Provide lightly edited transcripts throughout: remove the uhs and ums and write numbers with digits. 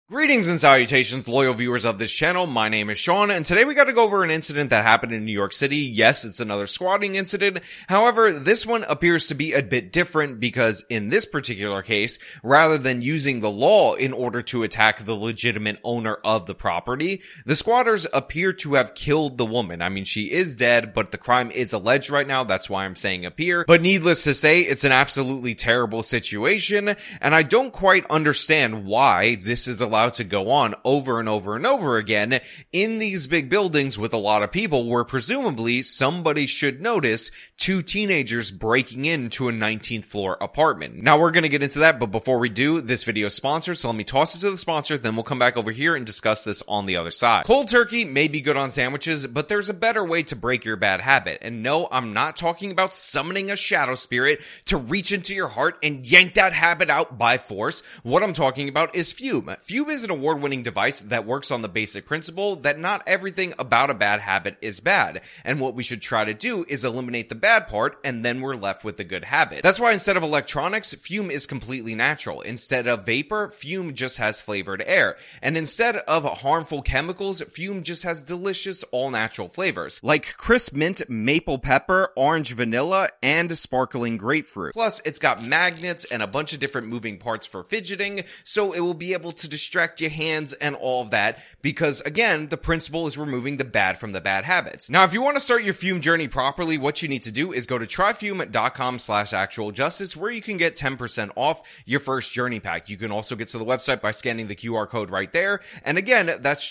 Greetings and salutations, loyal viewers of this channel. My name is Sean, and today we got to go over an incident that happened in New York City. Yes, it's another squatting incident. However, this one appears to be a bit different because in this particular case, rather than using the law in order to attack the legitimate owner of the property, the squatters appear to have killed the woman. I mean, she is dead, but the crime is alleged right now. That's why I'm saying appear. But needless to say, it's an absolutely terrible situation, and I don't quite understand why this is allowed to go on over and over and over again in these big buildings with a lot of people where presumably somebody should notice two teenagers breaking into a 19th floor apartment. Now we're going to get into that, but before we do, this video is sponsored, so let me toss it to the sponsor, then we'll come back over here and discuss this on the other side. Cold turkey may be good on sandwiches, but there's a better way to break your bad habit. And no, I'm not talking about summoning a shadow spirit to reach into your heart and yank that habit out by force. What I'm talking about is Fume. Fume is an award-winning device that works on the basic principle that not everything about a bad habit is bad, and what we should try to do is eliminate the bad part, and then we're left with the good habit. That's why instead of electronics, Fume is completely natural. Instead of vapor, Fume just has flavored air, and instead of harmful chemicals, Fume just has delicious all-natural flavors, like crisp mint, maple pepper, orange vanilla, and sparkling grapefruit. Plus, it's got magnets and a bunch of different moving parts for fidgeting, so it will be able to distract your hands and all of that, because again, the principle is removing the bad from the bad habits. Now, if you want to start your Fume journey properly, what you need to do is go to tryfume.com/actualjustice, where you can get 10% off your first journey pack. You can also get to the website by scanning the QR code right there. And again, that's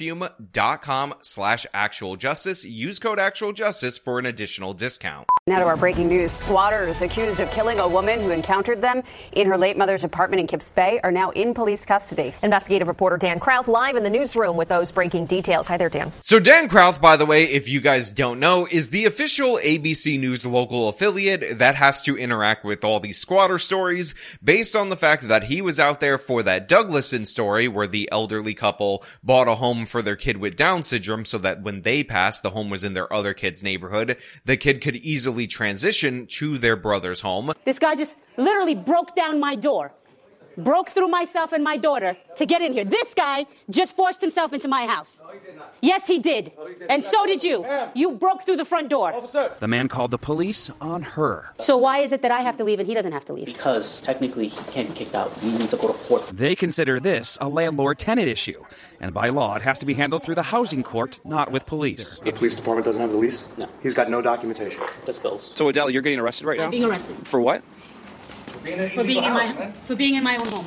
tryfume.com/actualjustice. Use code actualjustice for an additional discount. Now to our breaking news. Squatters accused of killing a woman who encountered them in her late mother's apartment in Kips Bay are now in police custody. Investigative reporter Dan Krauth live in the newsroom with those breaking details. Hi there, Dan. So Dan Krauth, by the way, if you guys don't know, is the official ABC News local affiliate that has to interact with all these squatter stories based on the fact that he was out there for that Douglason story where the elderly couple bought a home for their kid with Down syndrome so that when they passed, the home was in their other kid's neighborhood. The kid could easily transition to their brother's home. This guy just literally broke down my door. Broke through myself and my daughter to get in here. This guy just forced himself into my house. No, he did not. Yes, he did. No, he did and so did you. You broke through the front door. Officer. The man called the police on her. So why is it that I have to leave and he doesn't have to leave? Because technically he can't be kicked out. He needs to go to court. They consider this a landlord-tenant issue. And by law, it has to be handled through the housing court, not with police. The police department doesn't have the lease? No. He's got no documentation. Just bills. So Adele, you're getting arrested right now? I'm being arrested. For what? For being in my own home.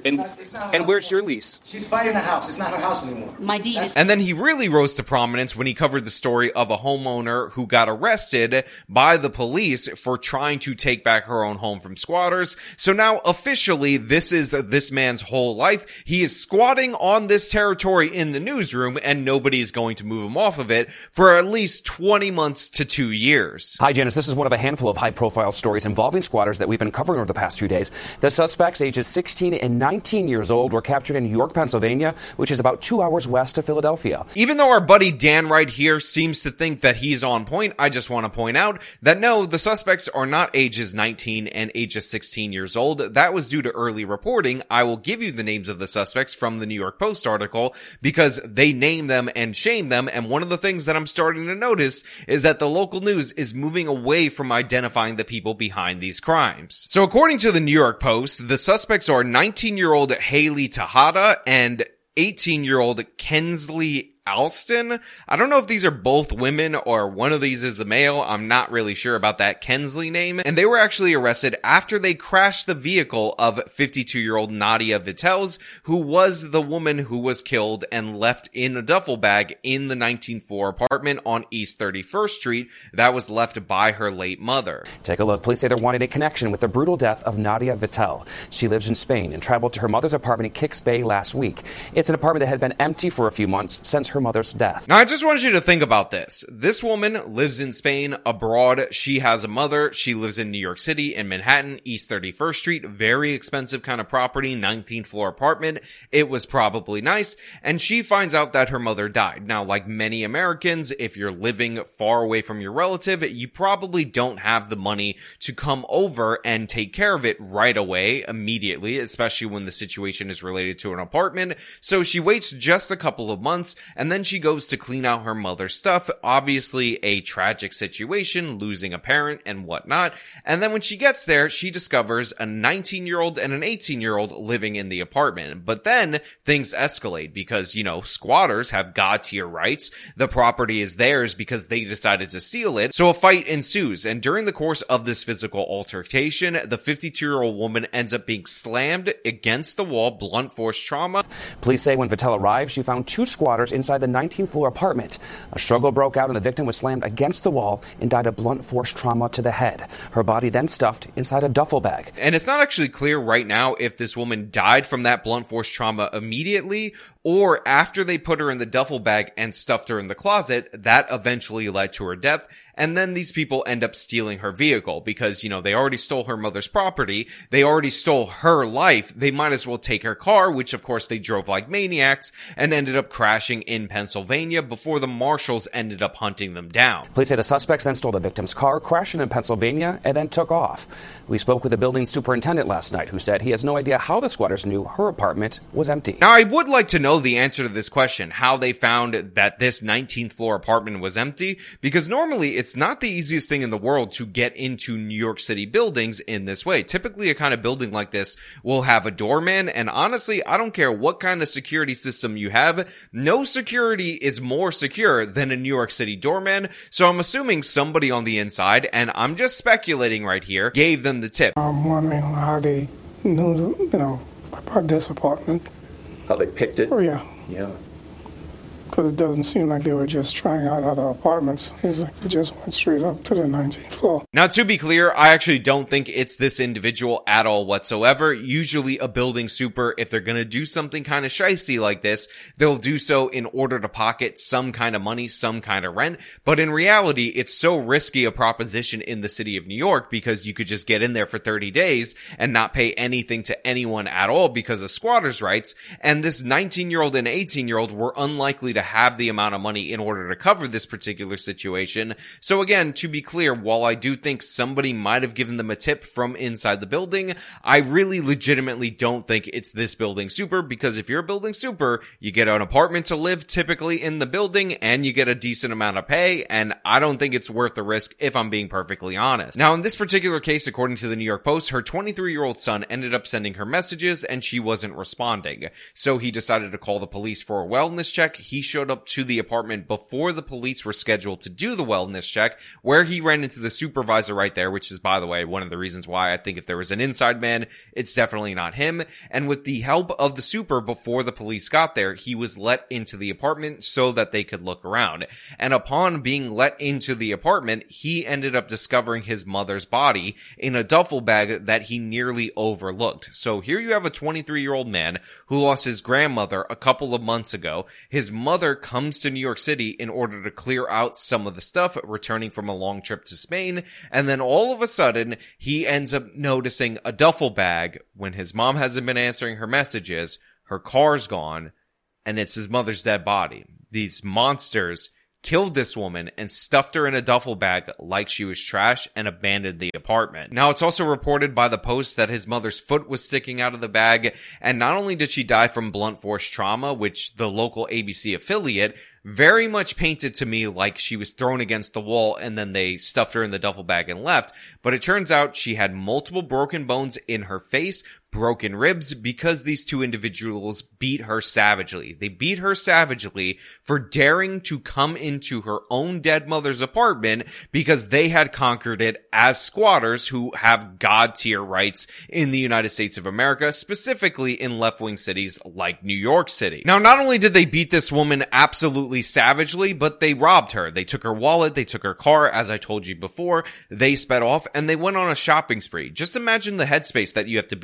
And where's your lease? She's fighting the house. It's not her house anymore. My deed is... And then he really rose to prominence when he covered the story of a homeowner who got arrested by the police for trying to take back her own home from squatters. So now officially, this is this man's whole life. He is squatting on this territory in the newsroom and nobody's going to move him off of it for at least 20 months to 2 years. Hi, Janice. This is one of a handful of high-profile stories involving squatters that we've been covering over the past few days. The suspects, ages 16 and 19 years old, were captured in York, Pennsylvania, which is about 2 hours west of Philadelphia. Even though our buddy Dan right here seems to think that he's on point, I just want to point out that no, the suspects are not ages 19 and ages 16 years old. That was due to early reporting. I will give you the names of the suspects from the New York Post article because they name them and shame them, and one of the things that I'm starting to notice is that the local news is moving away from identifying the people behind these crimes. So according to the New York Post, the suspects are 19-year-old Haley Tejada and 18-year-old Kensley Alston. I don't know if these are both women or one of these is a male. I'm not really sure about that Kensley name. And they were actually arrested after they crashed the vehicle of 52-year-old Nadia Vitels, who was the woman who was killed and left in a duffel bag in the 19th floor apartment on East 31st Street that was left by her late mother. Take a look. Police say they're wanting a connection with the brutal death of Nadia Vitel. She lives in Spain and traveled to her mother's apartment in Kips Bay last week. It's an apartment that had been empty for a few months since her her mother's death. Now, I just want you to think about this. This woman lives in Spain, abroad. She has a mother. She lives in New York City, in Manhattan, East 31st Street. Very expensive kind of property, 19th floor apartment. It was probably nice. And she finds out that her mother died. Now, like many Americans, if you're living far away from your relative, you probably don't have the money to come over and take care of it right away, immediately, especially when the situation is related to an apartment. So she waits just a couple of months, and then she goes to clean out her mother's stuff. Obviously a tragic situation, losing a parent and whatnot. And then when she gets there, she discovers a 19-year-old and an 18-year-old living in the apartment. But then things escalate because, squatters have God-tier rights. The property is theirs because they decided to steal it. So a fight ensues, and during the course of this physical altercation, the 52-year-old woman ends up being slammed against the wall, blunt force trauma. Police say when Vittel arrived, she found 2 squatters inside the 19th floor apartment. A struggle broke out and the victim was slammed against the wall and died of blunt force trauma to the head. Her body then stuffed inside a duffel bag. And it's not actually clear right now if this woman died from that blunt force trauma immediately or after they put her in the duffel bag and stuffed her in the closet. That eventually led to her death. And then these people end up stealing her vehicle because, they already stole her mother's property. They already stole her life. They might as well take her car, which of course they drove like maniacs and ended up crashing in Pennsylvania before the marshals ended up hunting them down. Police say the suspects then stole the victim's car, crashed it in Pennsylvania, and then took off. We spoke with the building superintendent last night who said he has no idea how the squatters knew her apartment was empty. Now, I would like to know the answer to this question, how they found that this 19th floor apartment was empty, because normally it's not the easiest thing in the world to get into New York City buildings in this way. Typically, a kind of building like this will have a doorman, and honestly, I don't care what kind of security system you have, no security is more secure than a New York City doorman, so I'm assuming somebody on the inside, and I'm just speculating right here, gave them the tip. I'm wondering how they knew, about this apartment. How they picked it? Oh, yeah. Yeah. Because it doesn't seem like they were just trying out other apartments. It seems like they just went straight up to the 19th floor. Now, to be clear, I actually don't think it's this individual at all whatsoever. Usually a building super, if they're going to do something kind of shicey like this, they'll do so in order to pocket some kind of money, some kind of rent. But in reality, it's so risky a proposition in the city of New York because you could just get in there for 30 days and not pay anything to anyone at all because of squatters' rights. And this 19-year-old and 18-year-old were unlikely to have the amount of money in order to cover this particular situation. So again, to be clear, while I do think somebody might have given them a tip from inside the building, I really legitimately don't think it's this building super, because if you're a building super, you get an apartment to live typically in the building and you get a decent amount of pay, and I don't think it's worth the risk if I'm being perfectly honest. Now, in this particular case, according to the New York Post, her 23-year-old son ended up sending her messages and she wasn't responding. So he decided to call the police for a wellness check. He showed up to the apartment before the police were scheduled to do the wellness check, where he ran into the supervisor right there, which is, by the way, one of the reasons why I think if there was an inside man, it's definitely not him. And with the help of the super, before the police got there, he was let into the apartment so that they could look around. And upon being let into the apartment, he ended up discovering his mother's body in a duffel bag that he nearly overlooked. So here you have a 23-year-old man who lost his grandmother a couple of months ago. His mother comes to New York City in order to clear out some of the stuff, returning from a long trip to Spain, and then all of a sudden, he ends up noticing a duffel bag when his mom hasn't been answering her messages, her car's gone, and it's his mother's dead body. These monsters killed this woman and stuffed her in a duffel bag like she was trash and abandoned the apartment. Now, it's also reported by the Post that his mother's foot was sticking out of the bag, and not only did she die from blunt force trauma, which the local ABC affiliate very much painted to me like she was thrown against the wall and then they stuffed her in the duffel bag and left, but it turns out she had multiple broken bones in her face, broken ribs, because these two individuals beat her savagely. They beat her savagely for daring to come into her own dead mother's apartment because they had conquered it as squatters who have God-tier rights in the United States of America, specifically in left-wing cities like New York City. Now, not only did they beat this woman absolutely savagely, but they robbed her. They took her wallet, they took her car, as I told you before, they sped off, and they went on a shopping spree. Just imagine the headspace that you have to be in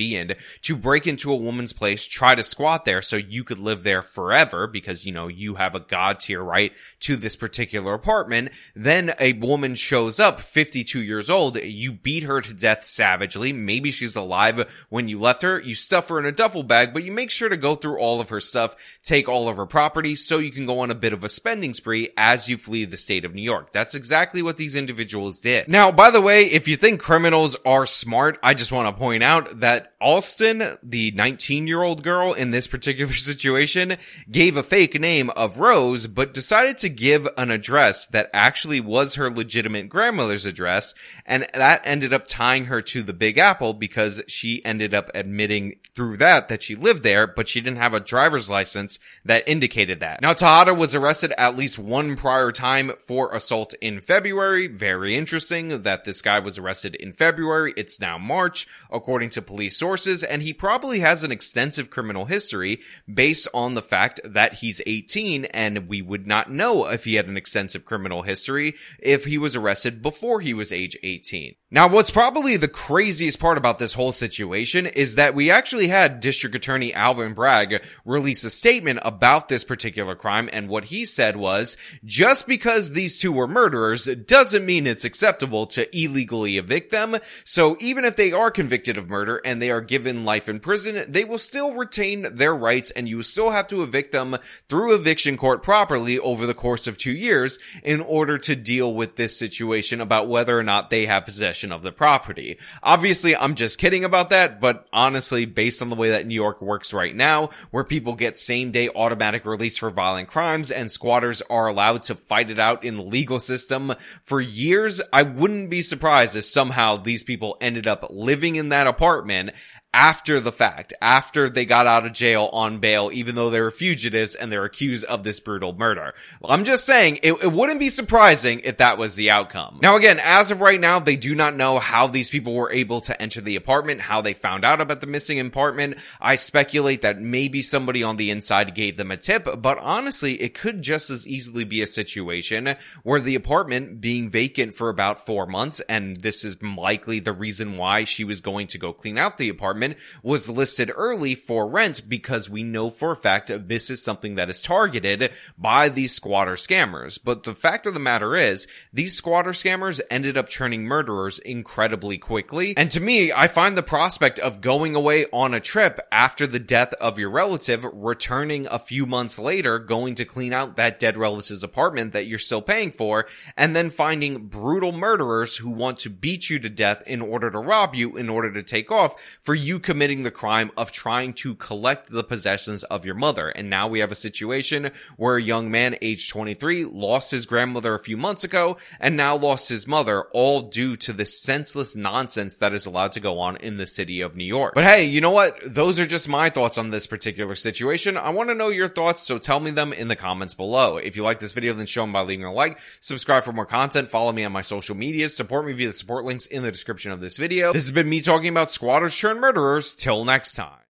to break into a woman's place, try to squat there so you could live there forever because, you know, you have a god tier right to this particular apartment. Then a woman shows up, 52 years old, you beat her to death savagely. Maybe she's alive when you left her. You stuff her in a duffel bag, but you make sure to go through all of her stuff, take all of her property so you can go on a bit of a spending spree as you flee the state of New York. That's exactly what these individuals did. Now, by the way, if you think criminals are smart, I just want to point out that Alston, the 19-year-old girl in this particular situation, gave a fake name of Rose, but decided to give an address that actually was her legitimate grandmother's address, and that ended up tying her to the Big Apple because she ended up admitting through that she lived there, but she didn't have a driver's license that indicated that. Now, Tejada was arrested at least one prior time for assault in February. Very interesting that this guy was arrested in February. It's now March, according to police sources, and he probably has an extensive criminal history based on the fact that he's 18, and we would not know if he had an extensive criminal history if he was arrested before he was age 18. Now, what's probably the craziest part about this whole situation is that we actually had District Attorney Alvin Bragg release a statement about this particular crime, and what he said was, just because these two were murderers doesn't mean it's acceptable to illegally evict them, so even if they are convicted of murder and they are given life in prison, they will still retain their rights and you still have to evict them through eviction court properly over the course of 2 years in order to deal with this situation about whether or not they have possession of the property. Obviously, I'm just kidding about that, but honestly, based on the way that New York works right now, where people get same-day automatic release for violent crimes and squatters are allowed to fight it out in the legal system for years, I wouldn't be surprised if somehow these people ended up living in that apartment after the fact, after they got out of jail on bail, even though they were fugitives and they're accused of this brutal murder. I'm just saying, it wouldn't be surprising if that was the outcome. Now again, as of right now, they do not know how these people were able to enter the apartment, how they found out about the missing apartment. I speculate that maybe somebody on the inside gave them a tip, but honestly, it could just as easily be a situation where the apartment being vacant for about 4 months, and this is likely the reason why she was going to go clean out the apartment, was listed early for rent because we know for a fact that this is something that is targeted by these squatter scammers. But the fact of the matter is, these squatter scammers ended up turning murderers incredibly quickly. And to me, I find the prospect of going away on a trip after the death of your relative, returning a few months later, going to clean out that dead relative's apartment that you're still paying for, and then finding brutal murderers who want to beat you to death in order to rob you, in order to take off, for you committing the crime of trying to collect the possessions of your mother. And now we have a situation where a young man aged 23 lost his grandmother a few months ago and now lost his mother, all due to this senseless nonsense that is allowed to go on in the city of New York. But hey, you know what? Those are just my thoughts on this particular situation. I want to know your thoughts, so tell me them in the comments below. If you like this video, then show them by leaving a like, subscribe for more content, follow me on my social media, support me via the support links in the description of this video. This has been me talking about squatters turned murderers. Till next time.